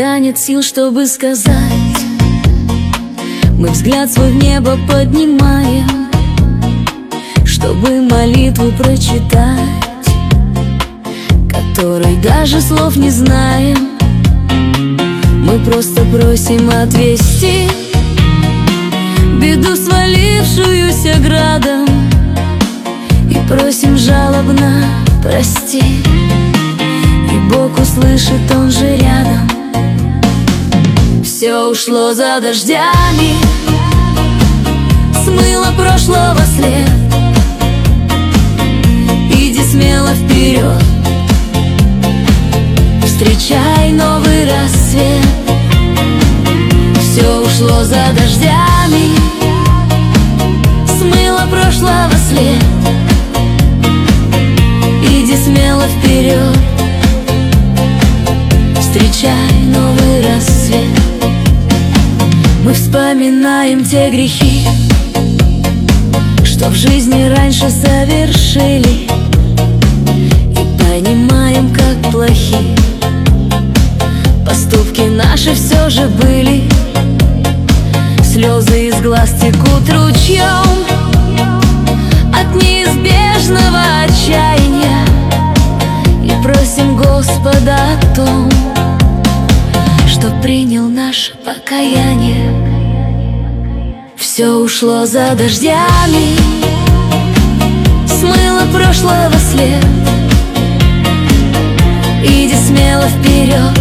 Когда нет сил, чтобы сказать, мы взгляд свой в небо поднимаем, чтобы молитву прочитать, которой даже слов не знаем. Мы просто просим отвести беду, свалившуюся градом, и просим жалобно прости, и Бог услышит, Он же рядом. Все ушло за дождями, смыло прошлого след. Иди смело вперед, встречай новый рассвет. Все ушло за дождями, смыло прошлого след. Иди смело вперед, встречай новый рассвет. Мы вспоминаем те грехи, что в жизни раньше совершили, и понимаем, как плохи поступки наши все же были. Слезы из глаз текут ручьем от неизбежного отчаяния, и просим Господа о том, что принял наше покаяние. Все ушло за дождями, смыло прошлого след. Иди смело вперед,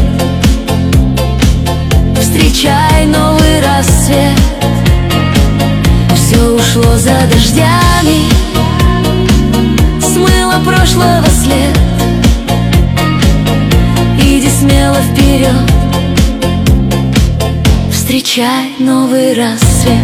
встречай новый рассвет. Все ушло за дождями, смыло прошлого след. Иди смело вперед, встречай новый рассвет.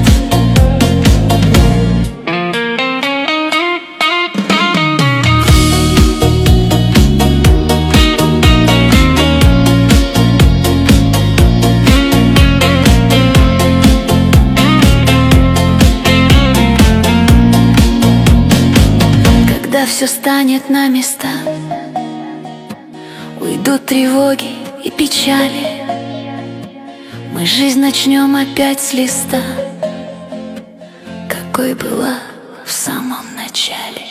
Когда все станет на места, уйдут тревоги и печали, мы жизнь начнем опять с листа, какой была в самом начале.